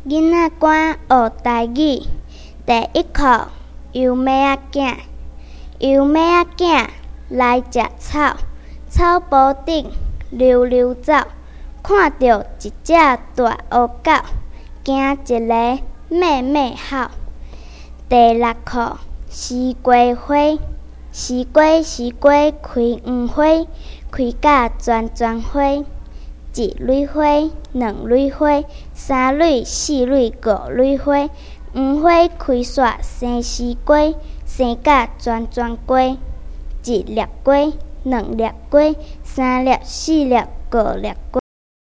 囡仔官学台语，第一课油麦仔囝。油麦仔囝来食草，草坡顶溜溜走，看到一只大乌狗，惊一个咩咩吼。第六课西瓜花，西瓜开黄花，开甲全花。一蕊花，两蕊花，三蕊、四蕊、五蕊花。黄花开煞生西瓜，生甲全瓜。一粒瓜，两粒瓜，三粒、四粒、五粒瓜。